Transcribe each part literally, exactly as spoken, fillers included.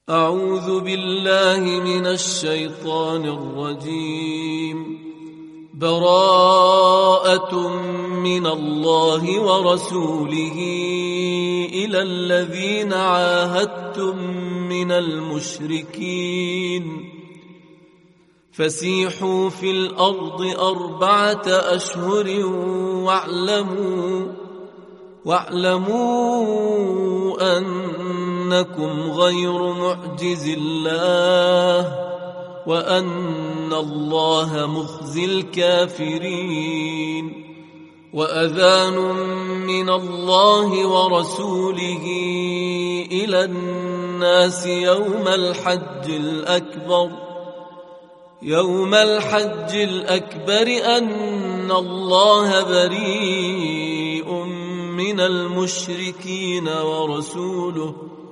أعوذ بالله من الشيطان الرجيم. براءة من الله ورسوله إلى الذين عاهدتم من المشركين فسيحوا في الأرض أربعة أشهر واعلموا واعلموا أنكم غير معجز الله وأن الله مخزي الكافرين. وأذان من الله ورسوله إلى الناس يوم الحج الأكبر يوم الحج الأكبر أن الله بريء من المشركين ورسوله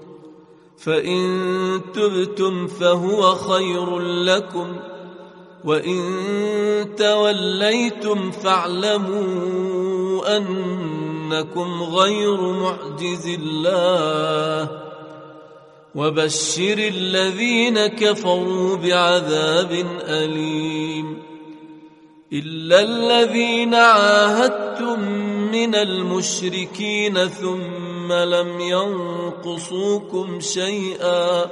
فإن تبتم فهو خير لكم وإن توليتم فاعلموا أنكم غير معجز الله وبشر الذين كفروا بعذاب أليم. إلا الذين عاهدتم من المشركين ثم لم ينقصوكم شيئا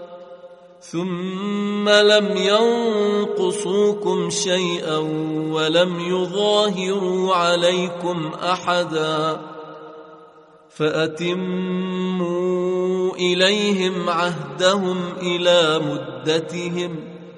ثم لم ينقصوكم شيئا ولم يظاهروا عليكم أحدا فأتموا إليهم عهدهم إلى مدتهم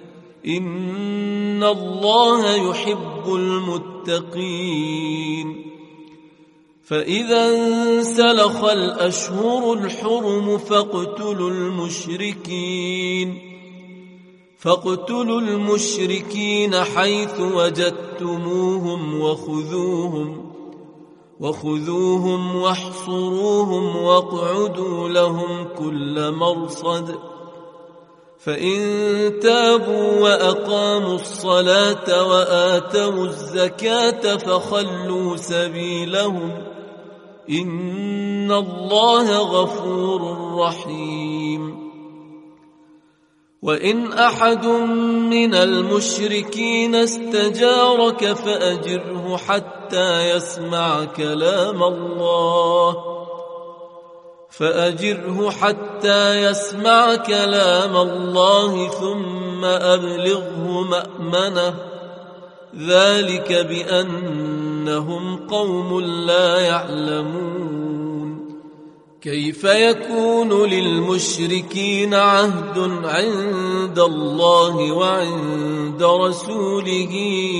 إن الله يحب المتقين. فإذا انسلخ الأشهر الحرم فاقتلوا المشركين فاقتلوا المشركين حيث وجدتموهم وخذوهم وخذوهم واحصروهم واقعدوا لهم كل مرصد. فإن تابوا وأقاموا الصلاة وآتوا الزكاة فخلوا سبيلهم إن الله غفور رحيم. وإن أحد من المشركين استجارك فأجره حتى يسمع كلام الله فأجره حتى يسمع كلام الله ثم أبلغه مأمنه ذلك بأنهم قوم لا يعلمون. كيف يكون للمشركين عهد عند الله وعند رسوله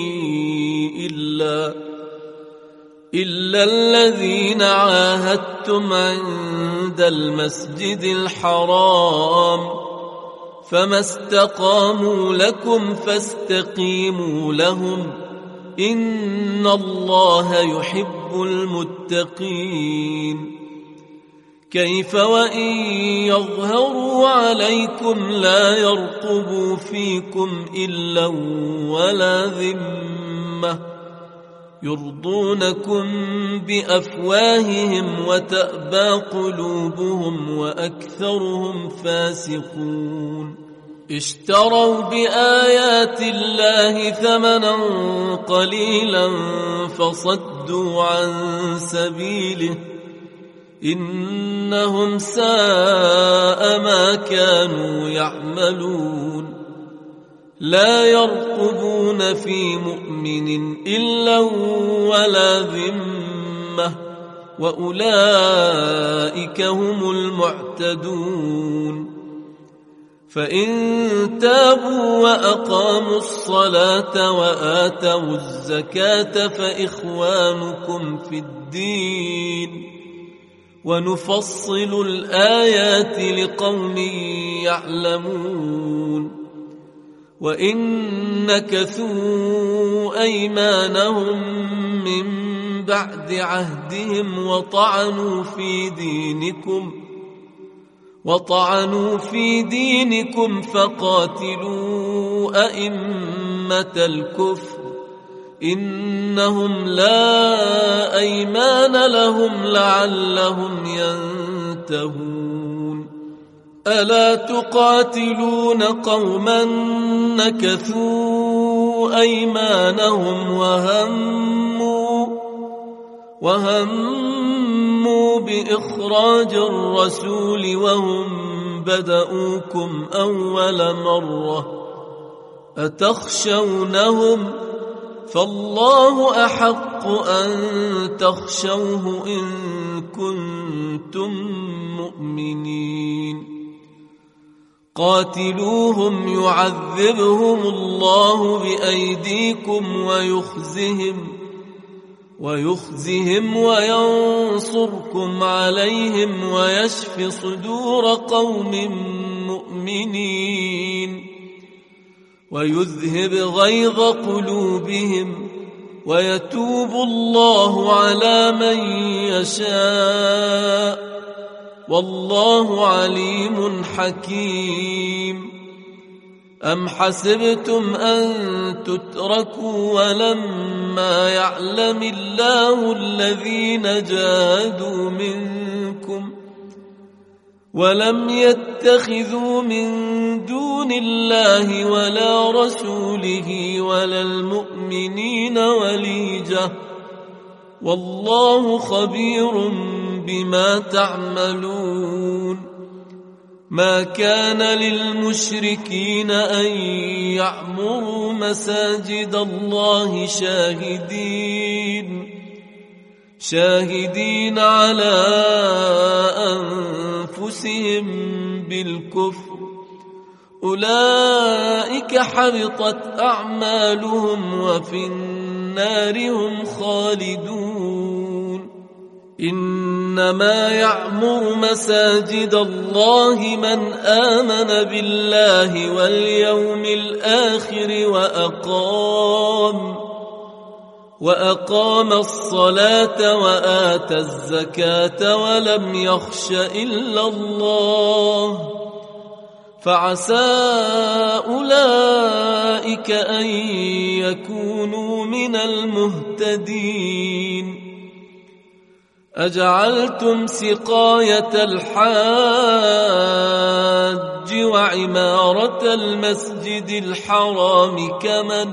إلا إلا الذين عاهدتم عند المسجد الحرام فما استقاموا لكم فاستقيموا لهم إن الله يحب المتقين. كيف وإن يظهروا عليكم لا يرقبوا فيكم إلا ولا ذمة يرضونكم بأفواههم وتأبى قلوبهم وأكثرهم فاسقون. اشتروا بآيات الله ثمنا قليلا فصدوا عن سبيله إنهم ساء ما كانوا يعملون. لا يرقبون في مؤمن إلا ولا ذمة وأولئك هم المعتدون. فإن تابوا وأقاموا الصلاة وآتوا الزكاة فإخوانكم في الدين ونفصل الآيات لقوم يعلمون. وإن نكثوا أيمانهم من بعد عهدهم وطعنوا في دينكم وطعنوا في دينكم فقاتلوا أئمة الكفر إنهم لا أيمان لهم لعلهم ينتهون. ألا تقاتلون قوما نكثوا أيمانهم وهموا وهموا بإخراج الرسول وهم بدؤوكم أول مرة أتخشونهم فالله أحق أن تخشوه إن كنتم مؤمنين قاتلوهم يعذبهم الله بأيديكم ويخزهم ويخزهم وينصركم عليهم ويشف صدور قوم مؤمنين ويذهب غيظ قلوبهم ويتوب الله على من يشاء والله عليم حكيم أم حسبتم أن تتركوا ولما يعلم الله الذين جاهدوا منكم ولم يتخذوا من دون الله ولا رسوله ولا المؤمنين وليجة والله خبير بما تعملون ما كان للمشركين أن يعمروا مساجد الله شاهدين شاهدين على أنفسهم بالكفر أولئك حبطت أعمالهم وفي النار هم خالدون إنما يعمر مساجد الله من آمن بالله واليوم الآخر وأقام وأقام الصلاة وآتى الزكاة ولم يخش إلا الله فعسى أولئك أن يكونوا من المهتدين أجعلتم سقاية الحاج وعمارة المسجد الحرام كمن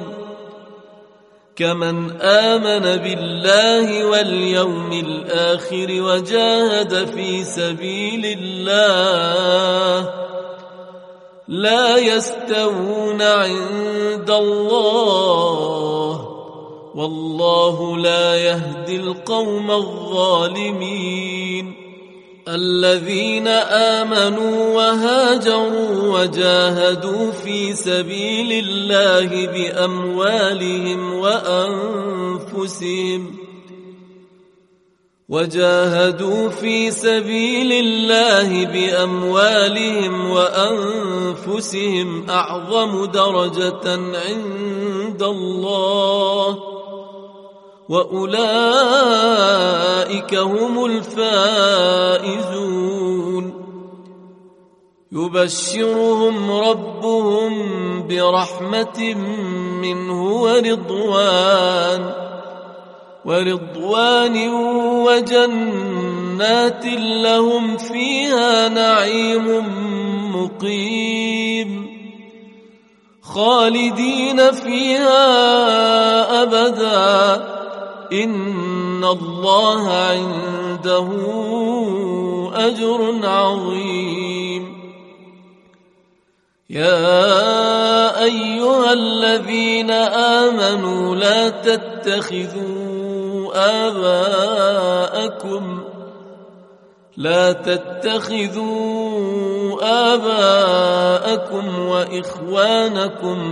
كمن آمن بالله واليوم الآخر وجاهد في سبيل الله لا يستوون عند الله والله لا يهدي القوم الظالمين الذين آمنوا وهاجروا وجاهدوا في سبيل الله بأموالهم وأنفسهم وجاهدوا في سبيل الله بأموالهم وأنفسهم أعظم درجة عند الله وأولئك هم الفائزون يبشرهم ربهم برحمة منه ورضوان ورضوان وجنات لهم فيها نعيم مقيم خالدين فيها أبدا إن الله عنده أجر عظيم يا أيها الذين آمنوا لا تتخذوا آباءكم لا تتخذوا آباءكم وإخوانكم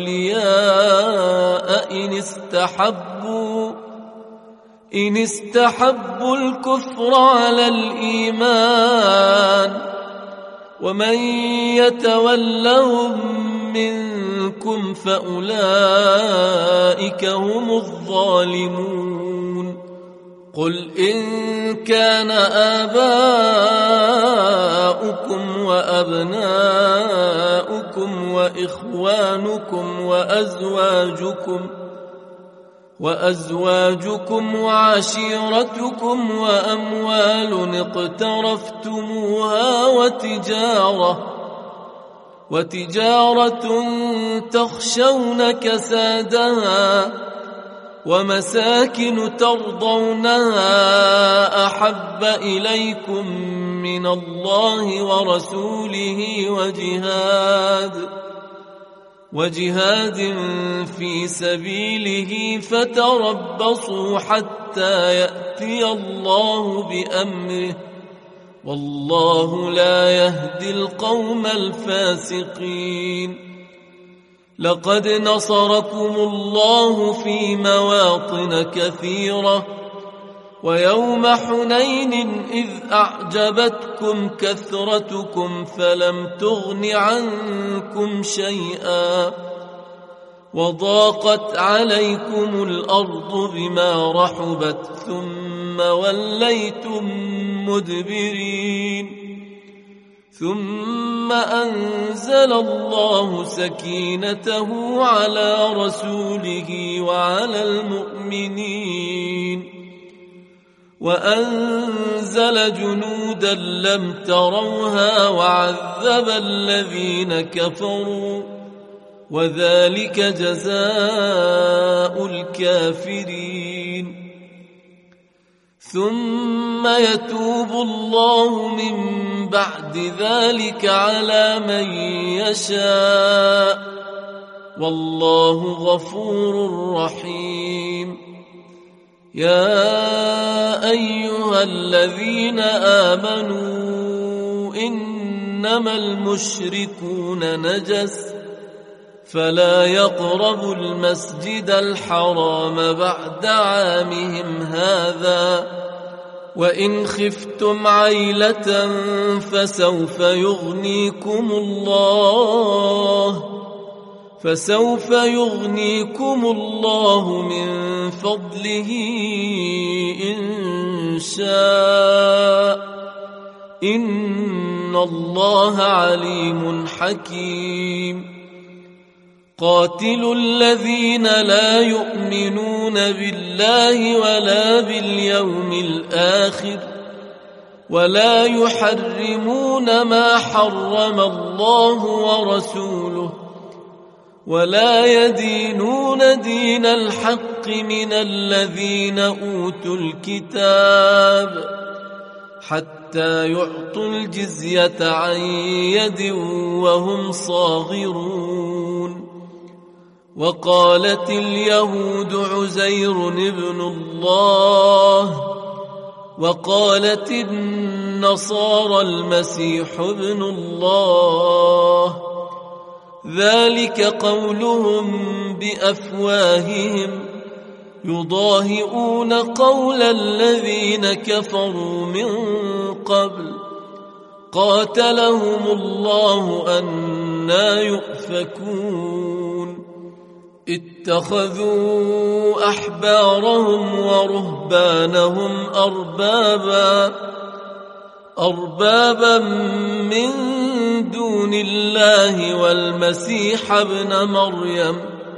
أولياء إن استحبوا إن استحبوا الكفر على الإيمان ومن يتولهم منكم فأولئك هم الظالمون قل إن كان آباؤكم وأبناؤكم وإخوانكم وأزواجكم وأزواجكم وعشيرتكم وأموال اقترفتموها وتجارة وتجارة تخشون كسادها ومساكن ترضونها أحب إليكم من الله ورسوله وجهاد وجهاد في سبيله فتربصوا حتى يأتي الله بأمره والله لا يهدي القوم الفاسقين. لقد نصركم الله في مواطن كثيرة ويوم حنين إذ أعجبتكم كثرتكم فلم تغن عنكم شيئا وضاقت عليكم الأرض بما رحبت ثم وليتم مدبرين ثم أنزل الله سكينته على رسوله وعلى المؤمنين وأنزل جنودا لم تروها وعذب الذين كفروا وذلك جزاء الكافرين. ثم يتوب الله من بعد ذلك على من يشاء والله غفور رحيم. يا أيها الذين آمنوا إنما المشركون نجس فلا يقربوا المسجد الحرام بعد عامهم هذا وإن خفتم عيلة فسوف يغنيكم الله فسوف يغنيكم الله من فضله إن شاء إن الله عليم حكيم. قاتلوا الذين لا يؤمنون بالله ولا باليوم الآخر ولا يحرمون ما حرم الله ورسوله ولا يدينون دين الحق من الذين أوتوا الكتاب حتى يعطوا الجزية عن يد وهم صاغرون. وقالت اليهود عزير ابن الله وقالت النصارى المسيح ابن الله ذلك قولهم بأفواههم يضاهئون قول الذين كفروا من قبل قاتلهم الله أنى يؤفكون. اتخذوا أحبارهم ورهبانهم أربابا أربابا من دون الله والمسيح ابن مريم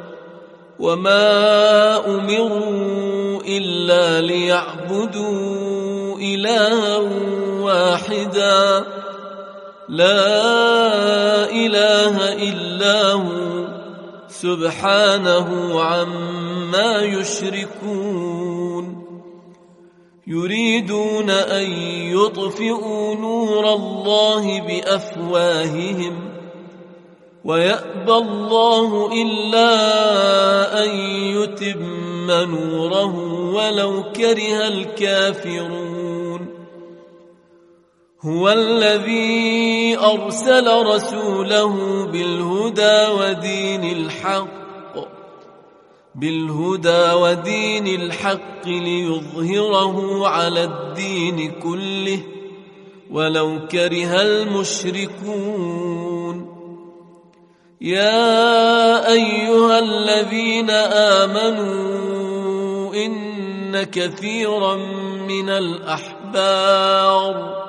وما أمروا إلا ليعبدوا إلها واحدا لا إله إلا هو سبحانه عما يشركون. يريدون أن يطفئوا نور الله بأفواههم ويأبى الله إلا أن يتم نوره ولو كره الكافرون. هو الذي أرسل رسوله بالهدى ودين الحق بالهدى ودين الحق ليظهره على الدين كله ولو كره المشركون. يا أيها الذين آمنوا إن كثيرا من الأحبار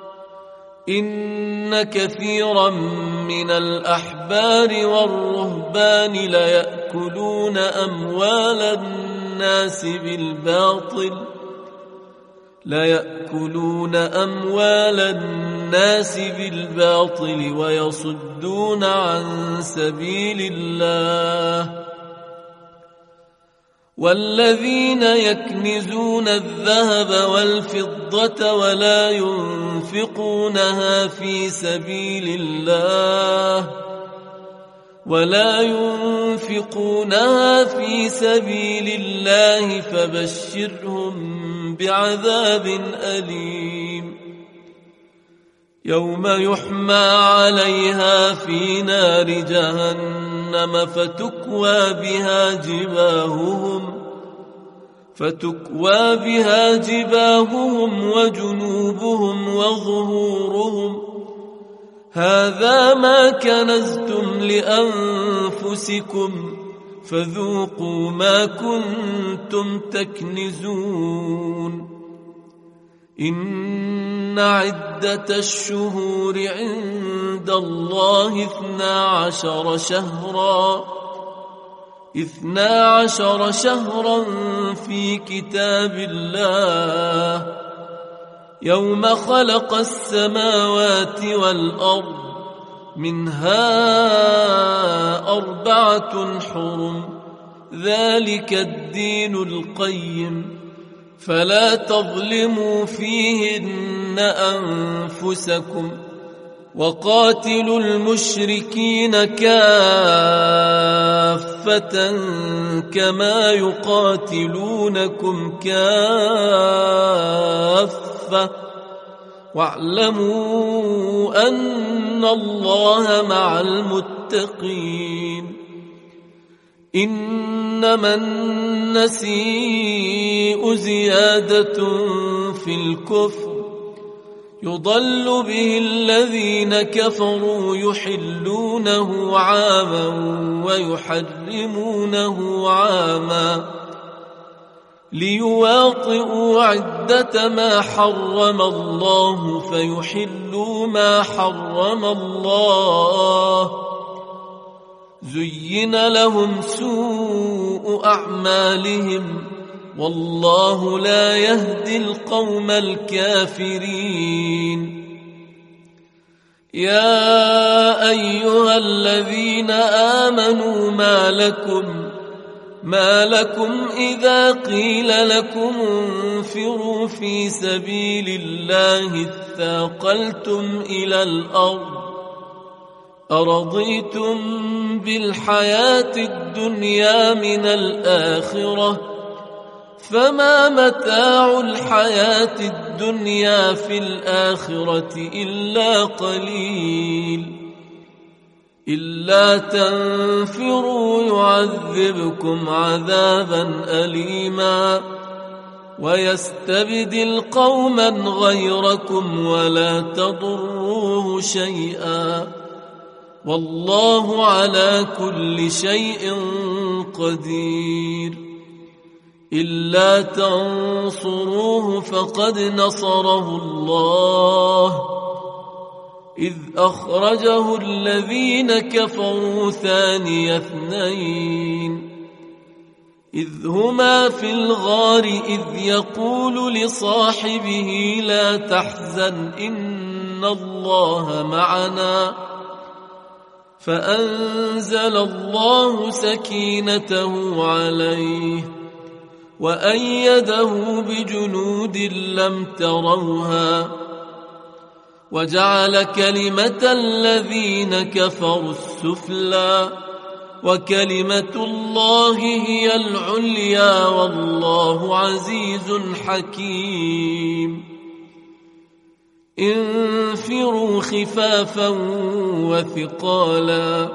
إن كثيرا من الأحبار والرهبان ليأكلون أموال الناس بالباطل لا يأكلون أموال الناس بالباطل ويصدون عن سبيل الله والذين يكنزون الذهب والفضة ولا ينفقونها في سبيل الله ولا ينفقونها في سبيل الله فبشرهم بعذاب أليم يوم يحمى عليها في نار جهنم فتكوى بها جباههم فتكوى بها جباههم وجنوبهم وظهورهم هذا ما كنزتم لأنفسكم فذوقوا ما كنتم تكنزون إن عدة الشهور عند الله اثنا عشر شهرا اثنا عشر شهرا في كتاب الله يوم خلق السماوات والأرض منها أربعة حرم ذلك الدين القيم فلا تظلموا فيهن أنفسكم وقاتلوا المشركين كافة كما يقاتلونكم كافة واعلموا أن الله مع المتقين إنما النسيء زيادة في الكفر يضل به الذين كفروا يحلونه عاما ويحرمونه عاما ليواطئوا عدة ما حرم الله فيحلوا ما حرم الله زين لهم سوء أعمالهم والله لا يهدي القوم الكافرين يا أيها الذين آمنوا ما لكم ما لكم إذا قيل لكم انفروا في سبيل الله اثاقلتم إلى الأرض أرضيتم بالحياة الدنيا من الآخرة فما متاع الحياة الدنيا في الآخرة إلا قليل إلا تنفروا يعذبكم عذابا أليما ويستبدل قوما غيركم ولا تضروه شيئا والله على كل شيء قدير إلا تنصروه فقد نصره الله إذ أخرجه الذين كفروا ثاني اثنين إذ هما في الغار إذ يقول لصاحبه لا تحزن إن الله معنا فأنزل الله سكينته عليه وأيده بجنود لم تروها وجعل كلمة الذين كفروا السفلى وكلمة الله هي العليا والله عزيز حكيم انفروا خفافا وثقالا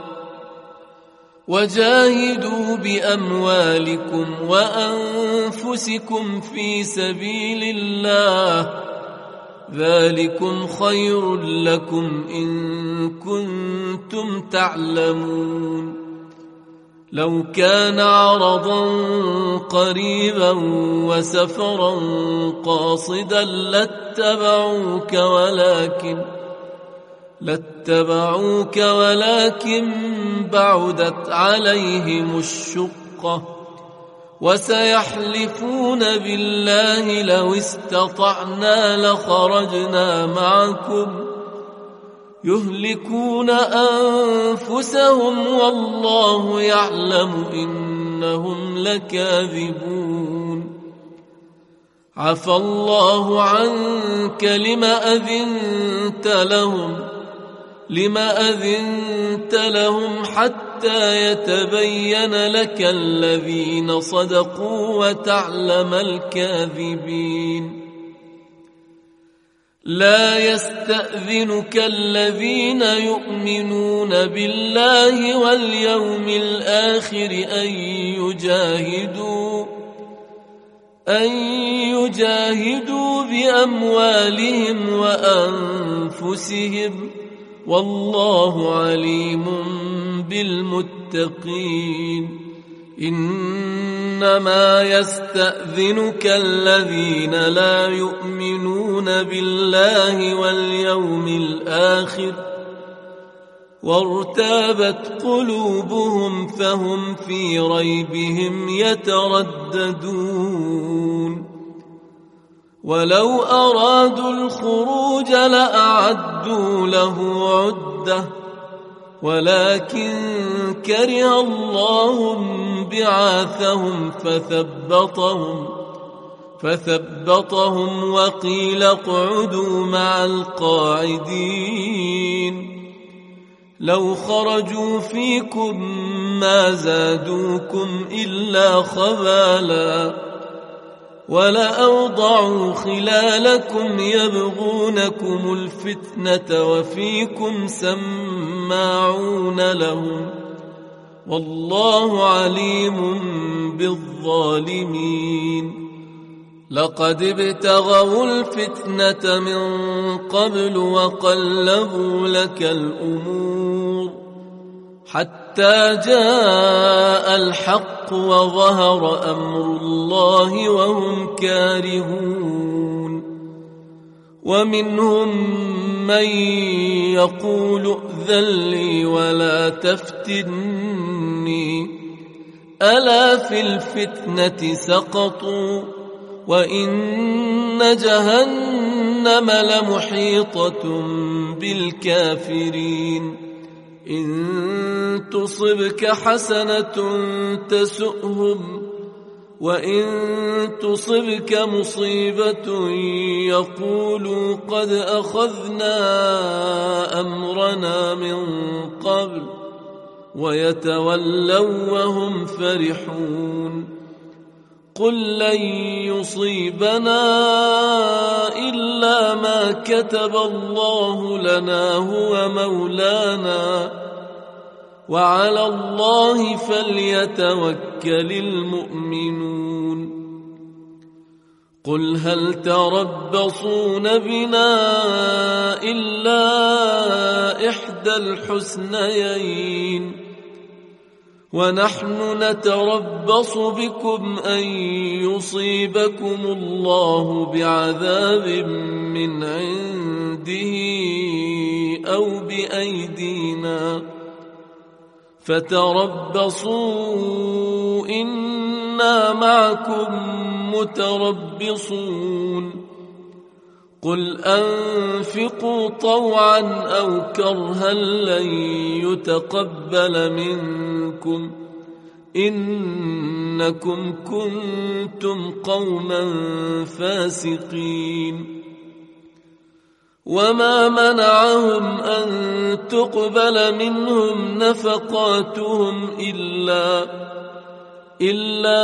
وجاهدوا بأموالكم وأنفسكم في سبيل الله ذلكم خير لكم إن كنتم تعلمون لو كان عرضا قريبا وسفرا قاصدا لاتبعوك ولكن لاتبعوك ولكن بعدت عليهم الشقة وسيحلفون بالله لو استطعنا لخرجنا معكم يهلكون أنفسهم والله يعلم إنهم لكاذبون. عفى الله عنك لم أذنت لهم لم أذنت لهم حتى يتبين لك الذين صدقوا وتعلم الكاذبين. لا يستأذنك الذين يؤمنون بالله واليوم الآخر أن يجاهدوا أن يجاهدوا بأموالهم وأنفسهم والله عليم بالمتقين. إنما يستأذنك الذين لا يؤمنون بالله واليوم الآخر وارتابت قلوبهم فهم في ريبهم يترددون. ولو أرادوا الخروج لأعدوا له عدة ولكن كره الله بعاثهم فثبطهم فثبطهم وقيل اقعدوا مع القاعدين. لو خرجوا فيكم ما زادوكم إلا خبالا ولأوضعوا خلالكم يبغونكم الفتنة وفيكم سماعون لهم والله عليم بالظالمين. لقد ابتغوا الفتنة من قبل وقلبوا لك الأمور حتى جاء الحق وظهر أمر الله وهم كارهون. ومنهم من يقول ائذن لي ولا تفتني ألا في الفتنة سقطوا وإن جهنم لمحيطة بالكافرين. إن تصبك حسنة تسؤهم وإن تصبك مصيبة يقولوا قد أخذنا أمرنا من قبل ويتولوا وهم فرحون. قل لن يصيبنا إلا ما كتب الله لنا هو مولانا وعلى الله فليتوكل المؤمنون. قل هل تربصون بنا إلا إحدى الحسنيين ونحن نتربص بكم أن يصيبكم الله بعذاب من عنده أو بأيدينا فتربصوا إنا معكم متربصون. قل أنفقوا طوعا أو كرها لن يتقبل منكم إنكم كنتم قوما فاسقين. وما منعهم أن تقبل منهم نفقاتهم إلا إلا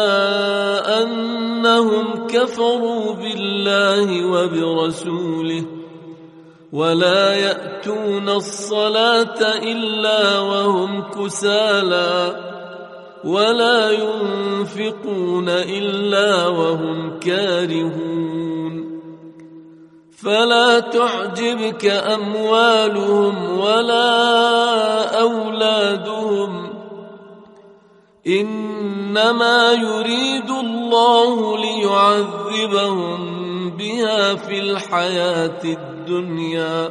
أنهم كفروا بالله وبرسوله ولا يأتون الصلاة إلا وهم كسالى ولا ينفقون إلا وهم كارهون. فلا تعجبك أموالهم ولا أولادهم إنما يريد الله ليعذبهم بها في الحياة الدنيا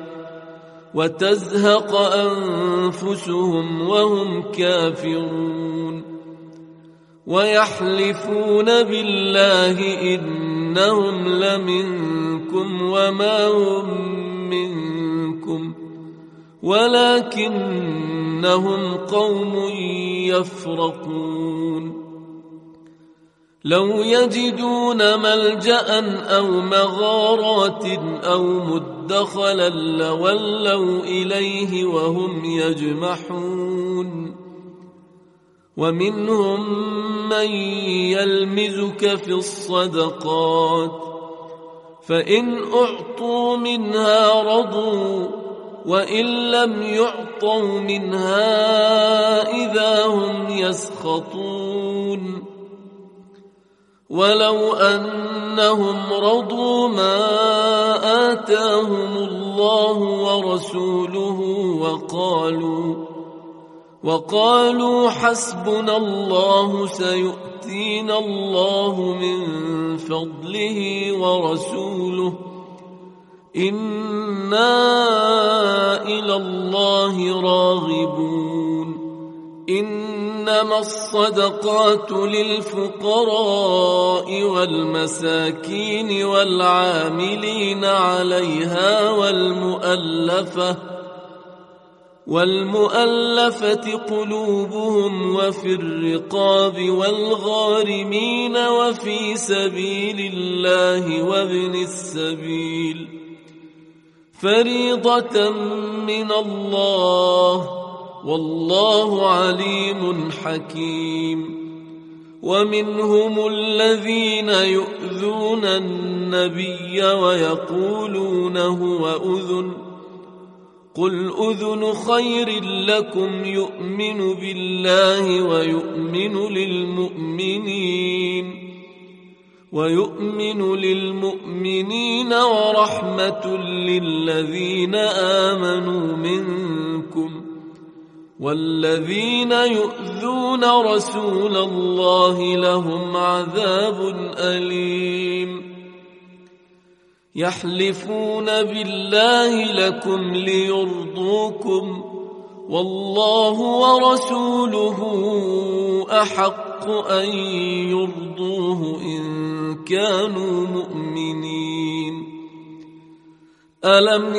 وتزهق أنفسهم وهم كافرون. ويحلفون بالله إنهم لمنكم وما هم منكم ولكنهم قوم يفرقون لو يجدون ملجأ أو مغارات أو مدخلا لولوا إليه وهم يجمحون ومنهم من يلمزك في الصدقات فإن أعطوا منها رضوا وإن لم يعطوا منها إذا هم يسخطون ولو أنهم رضوا ما آتاهم الله ورسوله وقالوا وقالوا حسبنا الله سيؤتينا الله من فضله ورسوله إنا إلى الله راغبون إنما الصدقات للفقراء والمساكين والعاملين عليها والمؤلفة والمؤلفة قلوبهم وفي الرقاب والغارمين وفي سبيل الله وابن السبيل فريضة من الله والله عليم حكيم ومنهم الذين يؤذون النبي ويقولون هو أذن قل أذن خير لكم يؤمن بالله ويؤمن للمؤمنين ويؤمن للمؤمنين ورحمة للذين آمنوا منكم والذين يؤذون رسول الله لهم عذاب أليم يحلفون بالله لكم ليرضوكم والله ورسوله أحق أن يرضوه إن كانوا مؤمنين ألم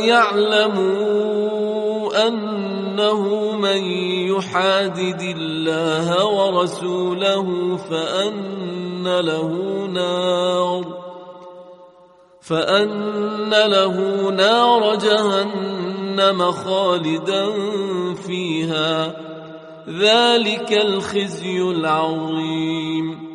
يعلموا أنه من يحادد الله ورسوله فأن له نار فأن له نار جهنم خالدا فيها ذلك الخزي العظيم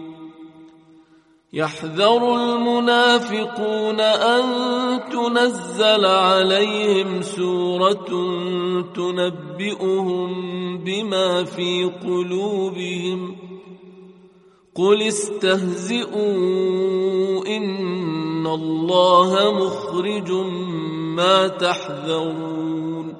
يحذر المنافقون أن تنزل عليهم سورة تنبئهم بما في قلوبهم قل استهزئوا إن الله مخرج ما تحذرون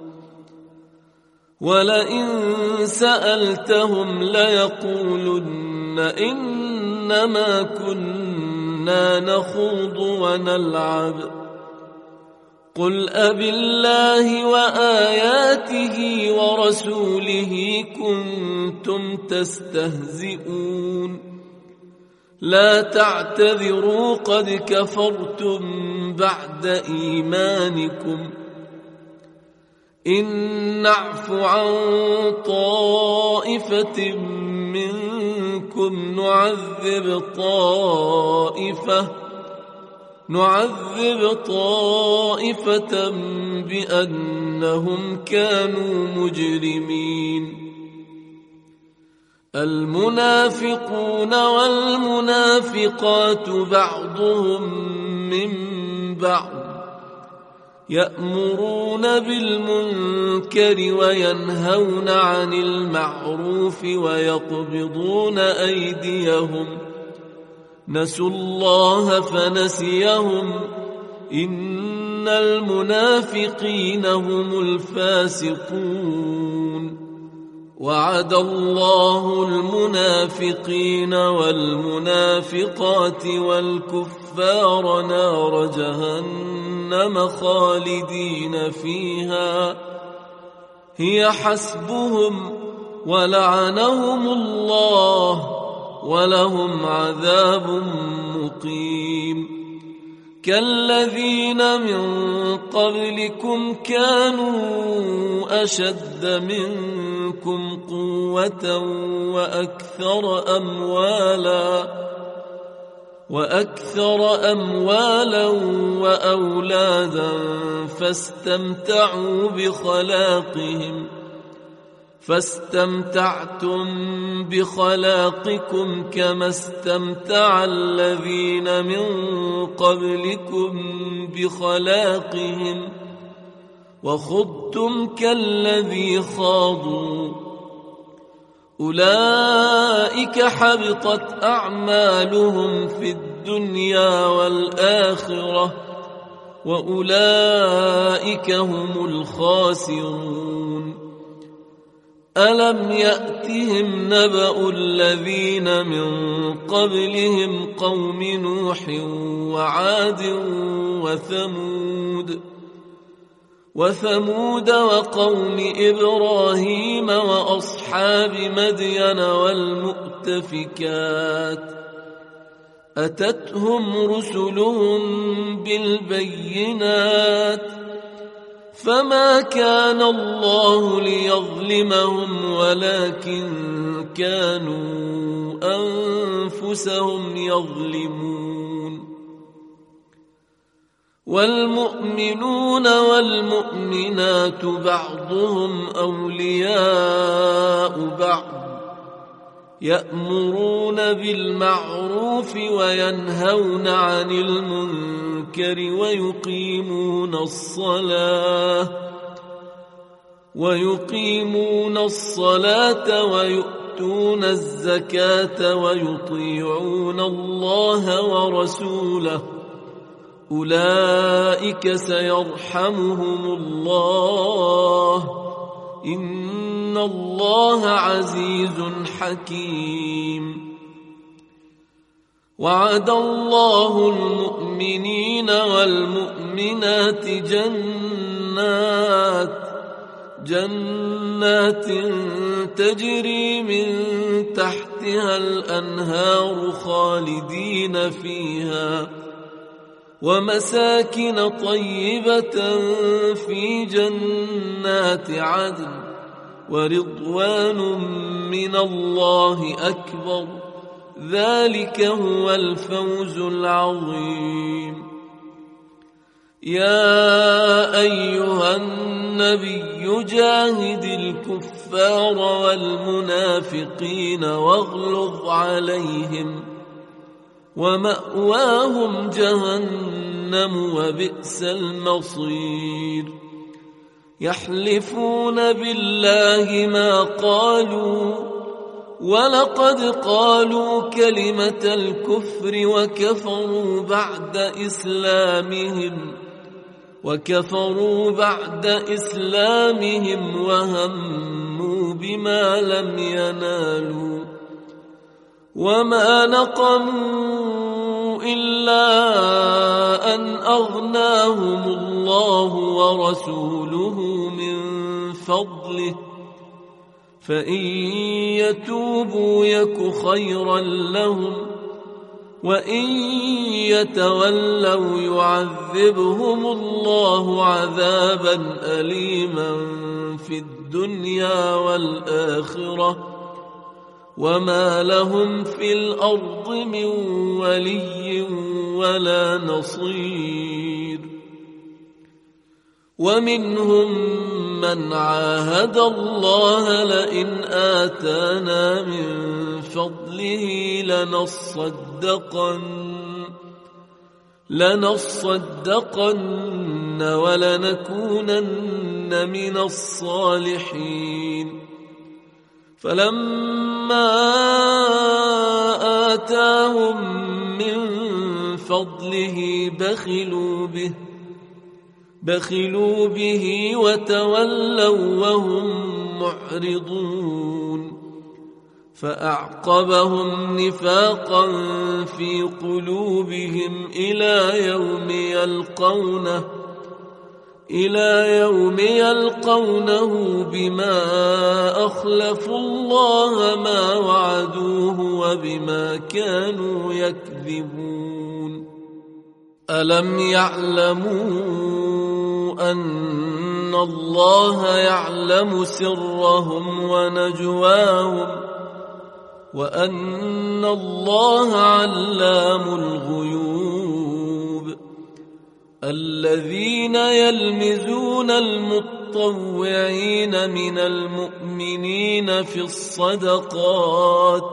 ولئن سألتهم ليقولن إنما كنا نخوض ونلعب قل أبالله وآياته ورسوله كنتم تستهزئون لا تعتذروا قد كفرتم بعد إيمانكم إن نعف عن طائفة منكم نعذب طائفة نعذب طائفة بأنهم كانوا مجرمين المنافقون والمنافقات بعضهم من بعض يأمرون بالمنكر وينهون عن المعروف ويقبضون أيديهم نسوا الله فنسيهم إن المنافقين هم الفاسقون وعد الله المنافقين والمنافقات والكفار نار جهنم خالدين فيها هي حسبهم ولعنهم الله ولهم عذاب مقيم. كالذين من قبلكم كانوا أشد منكم قوة وأكثر أموالا وأكثر أموالا وأولادا فاستمتعوا بخلاقهم فاستمتعتم بخلاقكم كما استمتع الذين من قبلكم بخلاقهم وخضتم كالذي خاضوا. أولئك حبطت أعمالهم في الدنيا والآخرة وأولئك هم الخاسرون. ألم يأتهم نبأ الذين من قبلهم قوم نوح وعاد وثمود وثمود وقوم إبراهيم وأصحاب مدين والمؤتفكات أتتهم رسلهم بالبينات فما كان الله ليظلمهم ولكن كانوا أنفسهم يظلمون. والمؤمنون والمؤمنات بعضهم أولياء بعض يأمرون بالمعروف وينهون عن المنكر ويقيمون الصلاة ويقيمون الصلاة ويؤتون الزكاة ويطيعون الله ورسوله أولئك سيرحمهم الله إن الله عزيز حكيم. وعد الله المؤمنين والمؤمنات جنات جنات تجري من تحتها الأنهار خالدين فيها ومساكن طيبة في جنات عدن ورضوان من الله أكبر ذلك هو الفوز العظيم. يا أيها النبي جاهد الكفار والمنافقين واغلظ عليهم ومأواهم جهنم وبئس المصير. يحلفون بالله ما قالوا ولقد قالوا كلمة الكفر وكفروا بعد إسلامهم وكفروا بعد إسلامهم وهموا بما لم ينالوا وما نقموا إلا أن أغناهم الله ورسوله من فضله فإن يتوبوا يك خيرا لهم وإن يتولوا يعذبهم الله عذابا أليما في الدنيا والآخرة وما لهم في الأرض من ولي ولا نصير. ومنهم من عاهد الله لئن آتانا من فضله لنصدقن لنصدقن ولنكونن من الصالحين. فلما آتاهم من فضله بخلوا به بخلوا به وتولوا وهم معرضون. فأعقبهم نفاقا في قلوبهم إلى يوم يلقونه إلى يوم يلقونه بما أخلفوا الله ما وعدوه وبما كانوا يكذبون. ألم يعلموا أن الله يعلم سرهم ونجواهم وأن الله علام الغيوب. الذين يلمزون المطوعين من المؤمنين في الصدقات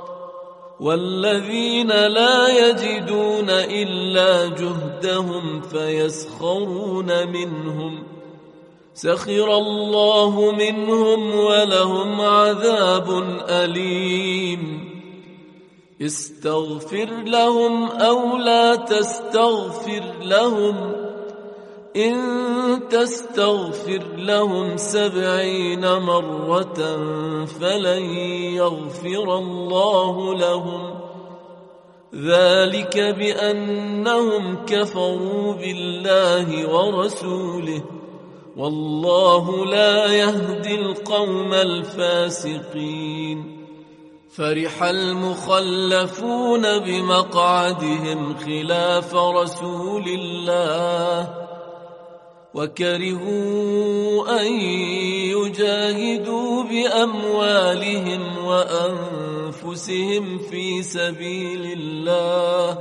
والذين لا يجدون إلا جهدهم فيسخرون منهم سخر الله منهم ولهم عذاب أليم. استغفر لهم أو لا تستغفر لهم إن تستغفر لهم سبعين مرة فلن يغفر الله لهم ذلك بأنهم كفروا بالله ورسوله والله لا يهدي القوم الفاسقين. فرح المخلفون بمقعدهم خلاف رسول الله وكرهوا أن يجاهدوا بأموالهم وأنفسهم في سبيل الله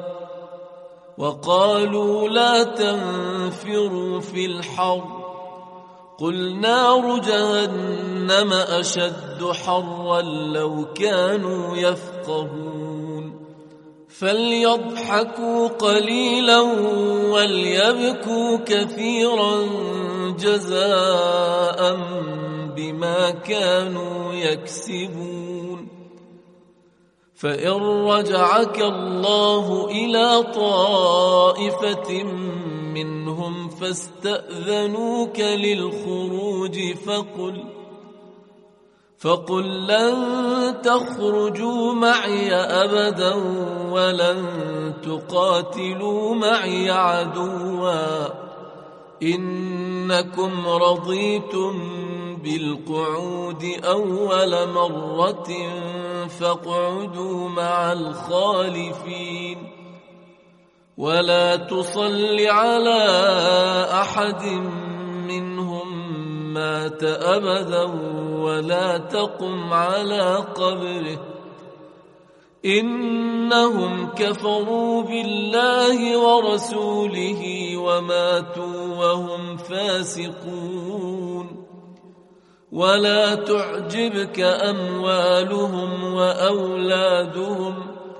وقالوا لا تنفروا في الحر قل نار جهنم أشد حرا لو كانوا يفقهون. فليضحكوا قليلا وليبكوا كثيرا جزاء بما كانوا يكسبون. فإن رجعك الله إلى طائفة منهم فاستأذنوك للخروج فقل فقل لن تخرجوا معي أبدا ولن تقاتلوا معي عدوا إنكم رضيتم بالقعود أول مرة فاقعدوا مع الخالفين ولا تصل على أحد منهم مات أبدا ولا تقم على قبره إنهم كفروا بالله ورسوله وماتوا وهم فاسقون. ولا تعجبك أموالهم وأولادهم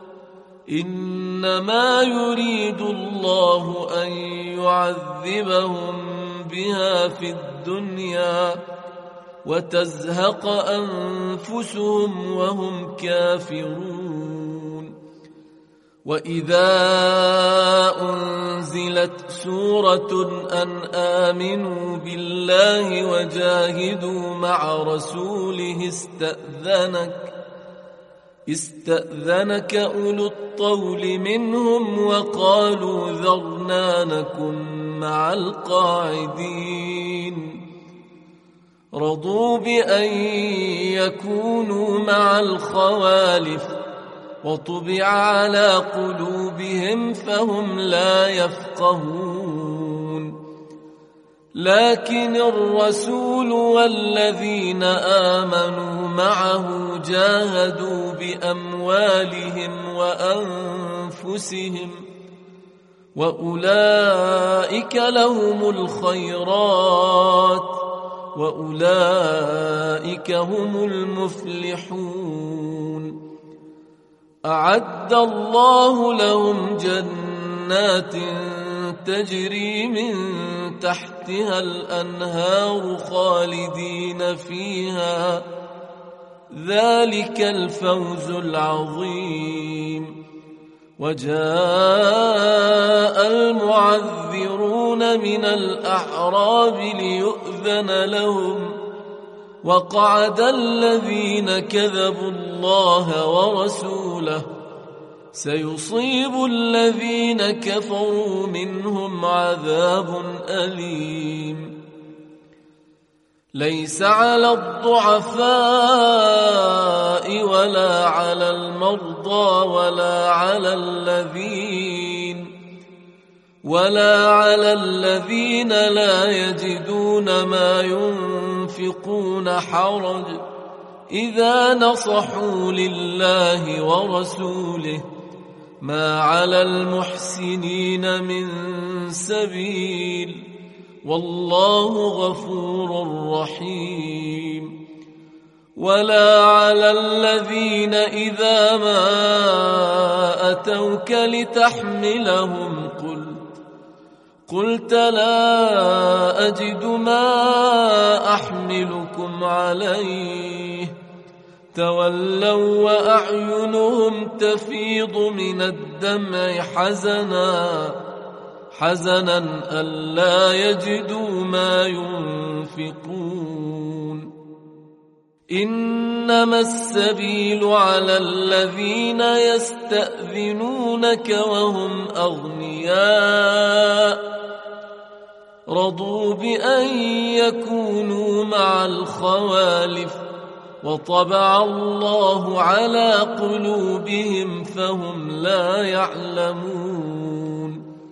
إنما يريد الله أن يعذبهم بها في الدنيا وتزهق أنفسهم وهم كافرون. وإذا أنزلت سورة أن آمنوا بالله وجاهدوا مع رسوله استأذنك استأذنك أولو الطول منهم وقالوا ذرنا نكن مع القاعدين رضوا بأن يكونوا مع الخوالف وطبع على قلوبهم فهم لا يفقهون. لكن الرسول والذين آمنوا معه جاهدوا بأموالهم وأنفسهم وأولئك لهم الخيرات وأولئك هم المفلحون. أعد الله لهم جنات تجري من تحتها الأنهار خالدين فيها ذلك الفوز العظيم. وجاء المعذرون من الأعراب ليؤذن لهم وقعد الذين كذبوا الله ورسوله سيصيب الذين كفروا منهم عذاب أليم. ليس على الضعفاء ولا على المرضى ولا على الذين ولا على الذين لا يجدون ما ينفقون حرج إذا نصحوا لله ورسوله ما على المحسنين من سبيل والله غفور رحيم. ولا على الذين إذا ما أتوك لتحملهم قلت قلت لا أجد ما أحملكم عليه تولوا وأعينهم تفيض من الدمع حزنا حزنا ألا يجدوا ما ينفقون. إنما السبيل على الذين يستأذنونك وهم أغنياء رضوا بأن يكونوا مع الخوالف وطبع الله على قلوبهم فهم لا يعلمون.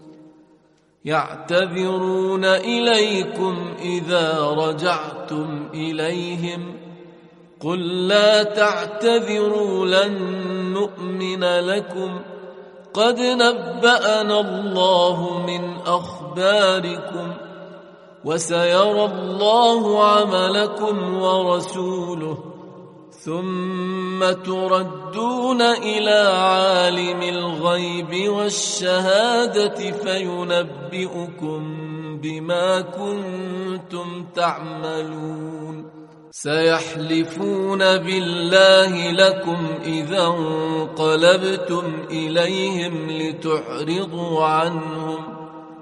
يعتذرون إليكم إذا رجعتم إليهم قل لا تعتذروا لن نؤمن لكم قد نبأنا الله من أخباركم وسيرى الله عملكم ورسوله ثم تردون إلى عالم الغيب والشهادة فينبئكم بما كنتم تعملون. سيحلفون بالله لكم إذا انقلبتم إليهم لتعرضوا عنهم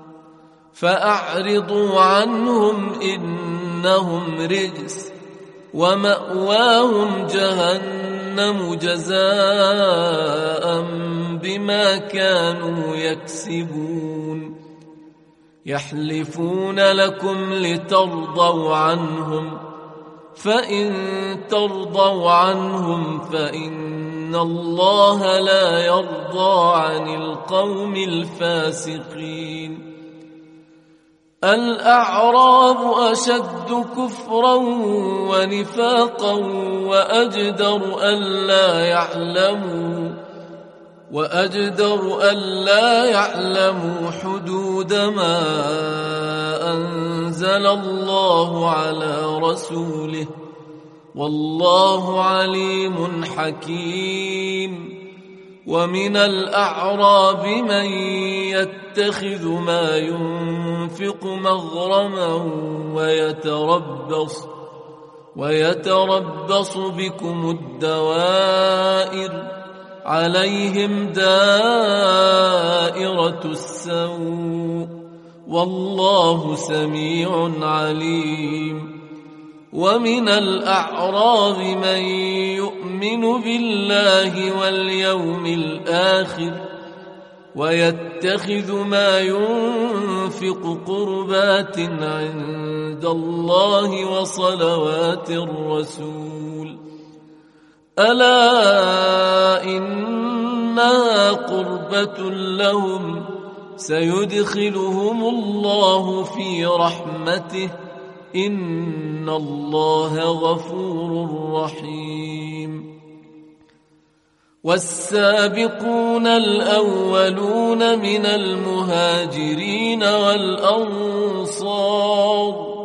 فأعرضوا عنهم إنهم رجس ومأواهم جهنم جزاء بما كانوا يكسبون. يحلفون لكم لترضوا عنهم فإن ترضوا عنهم فإن الله لا يرضى عن القوم الفاسقين. الأعراب أشد كفرا ونفاقا وأجدر ألا يعلموا وأجدر ألا يعلموا حدود ما أنزل الله على رسوله والله عليم حكيم. ومن الأعراب من يتخذ ما ينفق مغرما ويتربص ويتربص بكم الدوائر عليهم دائرة السوء والله سميع عليم. ومن الأعراب من يؤمن بالله واليوم الآخر ويتخذ ما ينفق قربات عند الله وصلوات الرسول ألا إنها قربة لهم سيدخلهم الله في رحمته إن الله غفور رحيم. والسابقون الأولون من المهاجرين والأنصار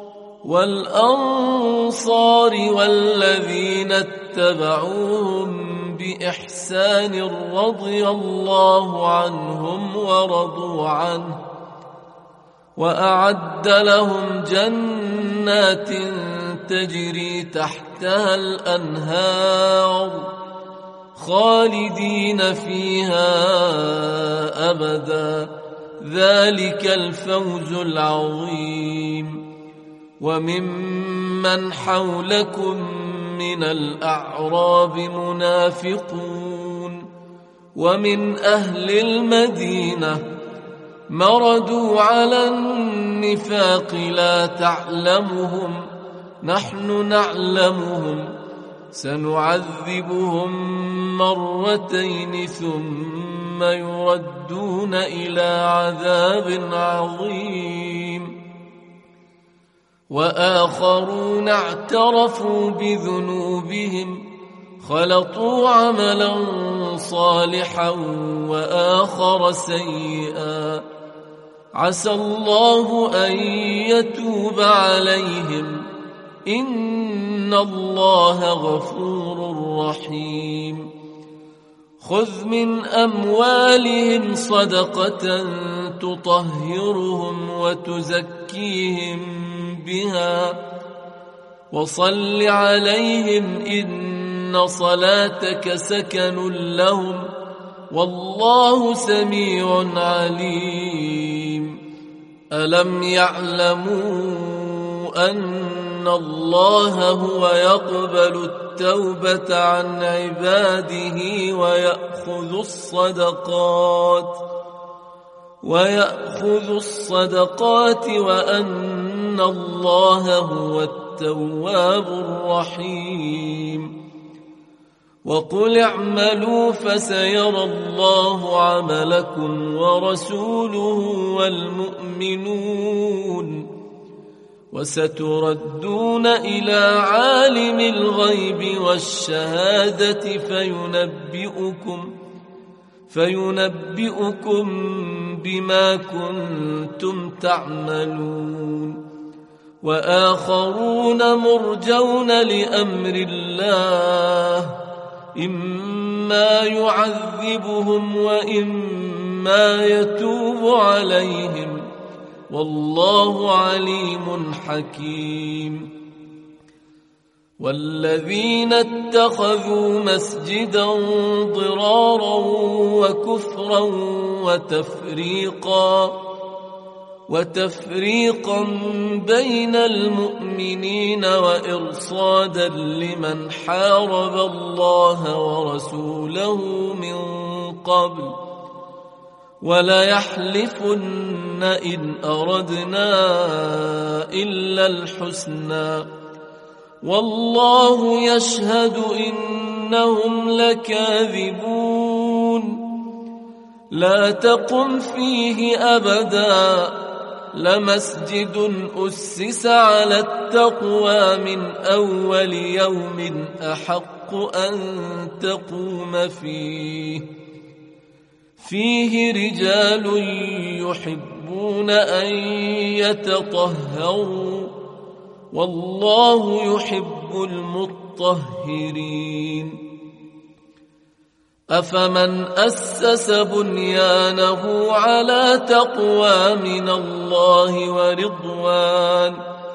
والأنصار والذين اتبعوهم بإحسان رضي الله عنهم ورضوا عنه وأعد لهم جنات تجري تحتها الأنهار خالدين فيها أبدا ذلك الفوز العظيم. وممن حولكم من الأعراب منافقون ومن أهل المدينة مردوا على النفاق لا تعلمهم نحن نعلمهم سنعذبهم مرتين ثم يردون إلى عذاب عظيم وآخرون اعترفوا بذنوبهم خلطوا عملا صالحا وآخر سيئا عسى الله أن يتوب عليهم إن الله غفور رحيم خذ من أموالهم صدقة تطهرهم وتزكيهم بها وصل عليهم إن صلاتك سكن لهم والله سميع عليم ألم يعلموا أن الله هو يقبل التوبة عن عباده ويأخذ الصدقات ويأخذ الصدقات وأن الله هو التواب الرحيم وقل اعملوا فسيرى الله عملكم ورسوله والمؤمنون وستردون إلى عالم الغيب والشهادة فينبئكم فينبئكم بما كنتم تعملون وآخرون مرجون لأمر الله إما يعذبهم وإما يتوب عليهم والله عليم حكيم والذين اتخذوا مسجدا ضرارا وكفرا وتفريقا وتفريقا بين المؤمنين وإرصادا لمن حارب الله ورسوله من قبل ولا يحلفن إن أردنا إلا الحسنى والله يشهد إنهم لكاذبون لا تقم فيه أبدا لمسجد أسس على التقوى من أول يوم أحق أن تقوم فيه فيه رجال يحبون أن يتطهروا والله يحب المطهرين أفمن أسس بنيانه على تقوى من الله ورضوان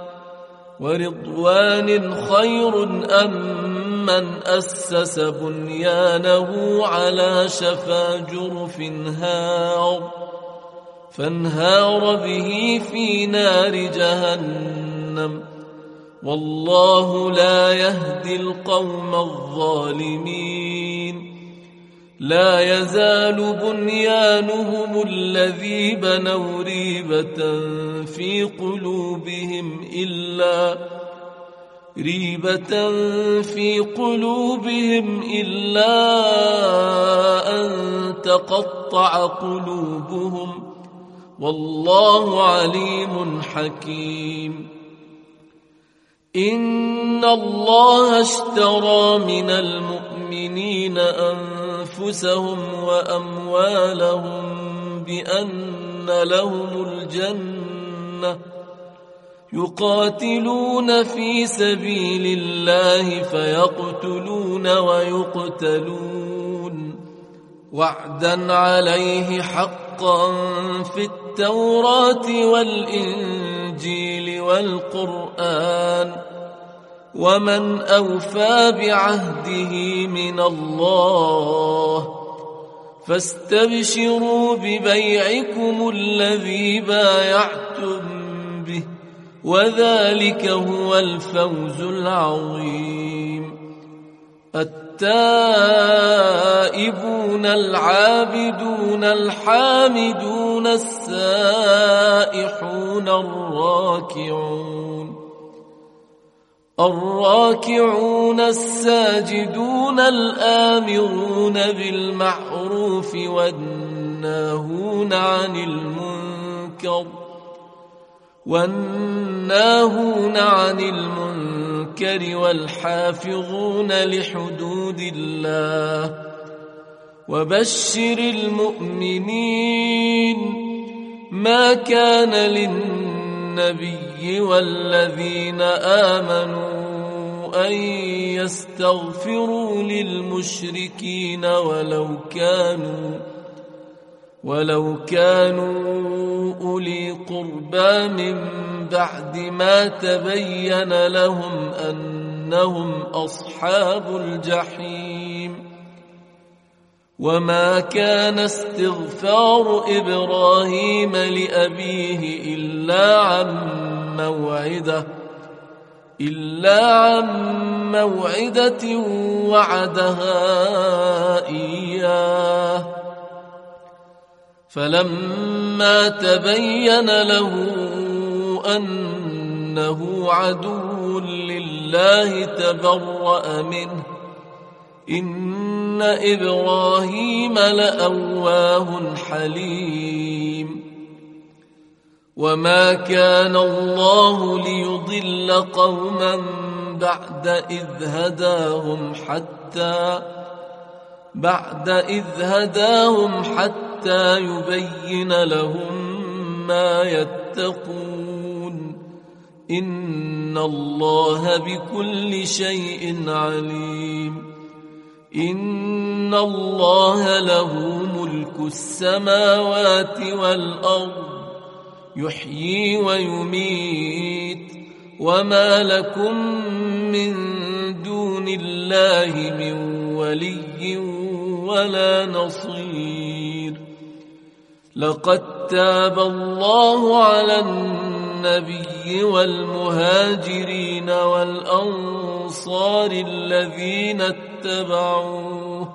ورضوان خير أم من أسس بنيانه على شفا جرف هار فانهار به في نار جهنم والله لا يهدي القوم الظالمين لا يزال بنيانهم الذي بنوا ريبة في قلوبهم إلا ريبة في قلوبهم إلا أن تقطع قلوبهم والله عليم حكيم إن الله اشترى من المؤمنين أنفسهم وأموالهم بأن لهم الجنة يقاتلون في سبيل الله فيقتلون ويقتلون وعدا عليه حقا في التوراة والإنجيل والقرآن ومن أوفى بعهده من الله فاستبشروا ببيعكم الذي بايعتم به وذلك هو الفوز العظيم التائبون العابدون الحامدون السائحون الراكعون الراكعون الساجدون الآمرون بالمعروف والناهون عن المنكر والناهون عن المنكر والحافظون لحدود الله وبشر المؤمنين. ما كان للنبي والذين آمنوا أن يستغفروا للمشركين ولو كانوا ولو كانوا أولي قربى من بعد ما تبين لهم أنهم أصحاب الجحيم. وما كان استغفار إبراهيم لأبيه إلا عن موعدة إلا عن موعدة وعدها إياه فلما تبين له أنه عدو لله تبرأ منه إن إبراهيم لأواه حليم. وما كان الله ليضل قوما بعد إذ هداهم حتى بعد إذ هداهم حتى يبين لهم ما يتقون إن الله بكل شيء عليم. إن الله له ملك السماوات والأرض يحيي ويميت وما لكم من دون الله من ولي ولا نصير. لقد تاب الله على النبي والمهاجرين والأنصار الذين اتبعوه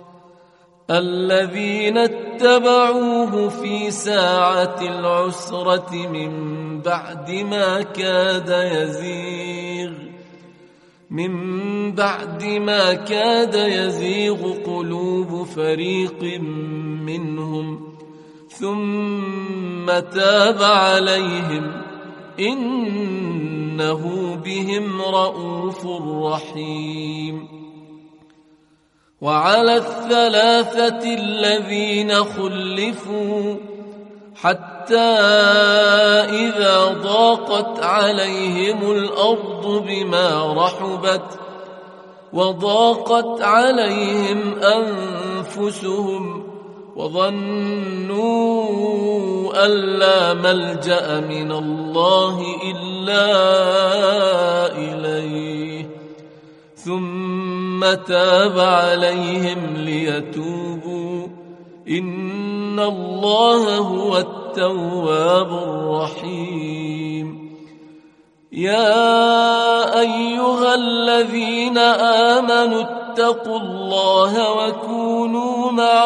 الذين اتبعوه في ساعة العسرة من بعد ما كاد يزيغ من بعد ما كاد يزيغ قلوب فريق منهم ثم تاب عليهم إنه بهم رءوف رحيم. وعلى الثلاثة الذين خلفوا حتى إذا ضاقت عليهم الأرض بما رحبت وضاقت عليهم أنفسهم وظنوا أن لا ملجأ من الله إلا إليه ثم تاب عليهم ليتوبوا إن الله هو التواب الرحيم. يا أيها الذين آمنوا اتقوا الله وكونوا مع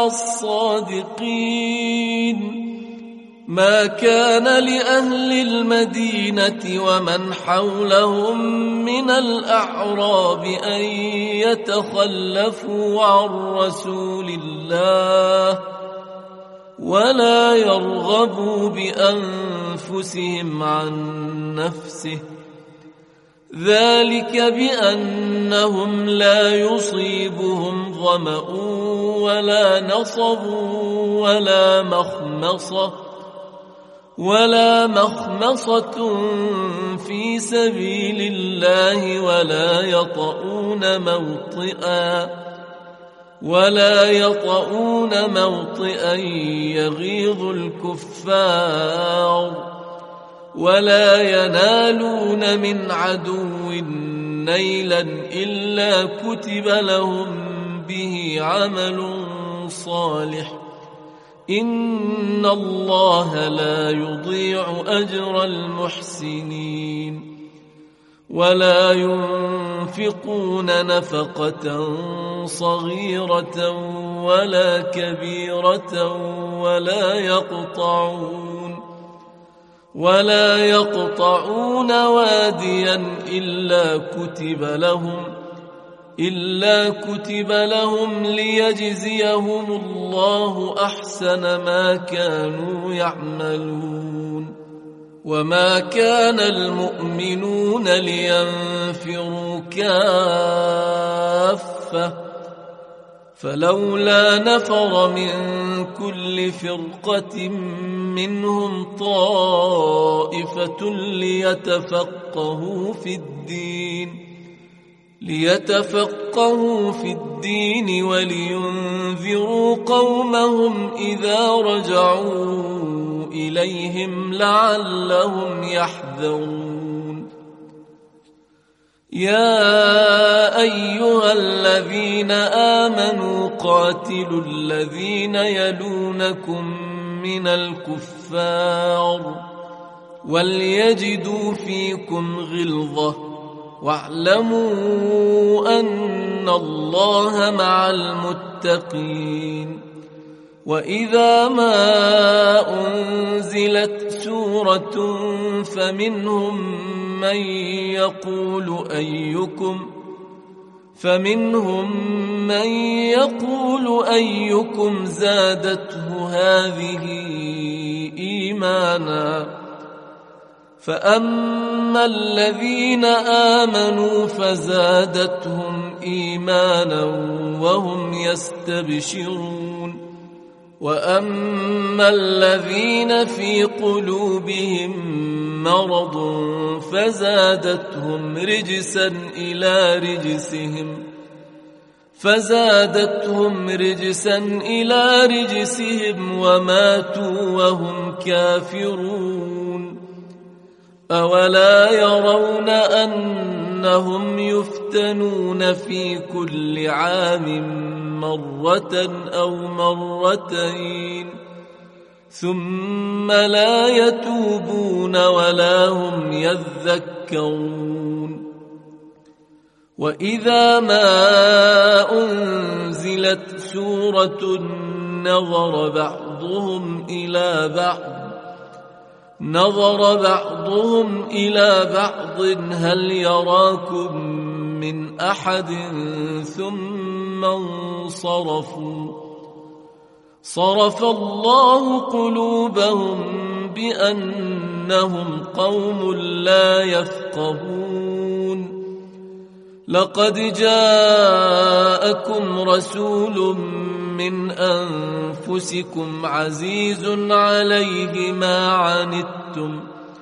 الصادقين. ما كان لأهل المدينة ومن حولهم من الأعراب أن يتخلفوا عن رسول الله ولا يرغبوا بأنفسهم عن نفسه ذلك بأنهم لا يصيبهم ظمأ ولا نصب ولا مخمصة ولا مخمصة في سبيل الله ولا يطؤون موطئا ولا يطؤون موطئا يغيظ الكفار ولا ينالون من عدو نيلا إلا كتب لهم به عمل صالح إن الله لا يضيع أجر المحسنين. ولا ينفقون نفقة صغيرة ولا كبيرة ولا يقطعون ولا يقطعون واديا إلا كتب لهم إلا كتب لهم ليجزيهم الله أحسن ما كانوا يعملون. وما كان المؤمنون لينفروا كافة فلولا نفر من كل فرقة منهم طائفة ليتفقهوا في الدين ليتفقهوا في الدين ولينذروا قومهم إذا رجعوا إليهم لعلهم يحذرون. يا أيها الذين آمنوا قاتلوا الذين يلونكم من الكفار وليجدوا فيكم غلظة واعلموا أن الله مع المتقين. وإذا ما أنزلت سورة فمنهم من يقول أيكم فمنهم من يقول أيكم زادته هذه إيمانا فأما الذين آمنوا فزادتهم إيمانا وهم يستبشرون وأما الذين في قلوبهم مرض فزادتهم رجسا إلى رجسهم فزادتهم رجسا إلى رجسهم وماتوا وهم كافرون. أولا يرون أنهم يفتنون في كل عام مرة أو مرتين ثم لا يتوبون ولا هم يذكرون. وإذا ما أنزلت سورة نظر بعضهم إلى بعض نظر بعضهم إلى بعض هل يراكم من أحد ثم انصرفوا صرف الله قلوبهم بأنهم قوم لا يفقهون. لقد جاءكم رسول من أنفسكم عزيز عليه ما عنتم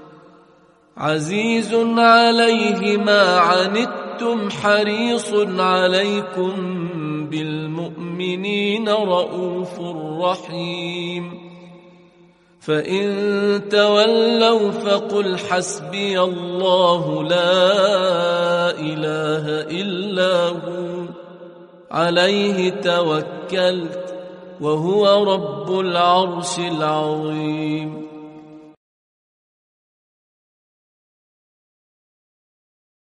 عزيز عليه ما عنتم حريص عليكم بالمؤمنين رؤوف رحيم. فإن تولوا فقل حسبي الله لا إله إلا هو عليه توكلت وهو رب العرش العظيم.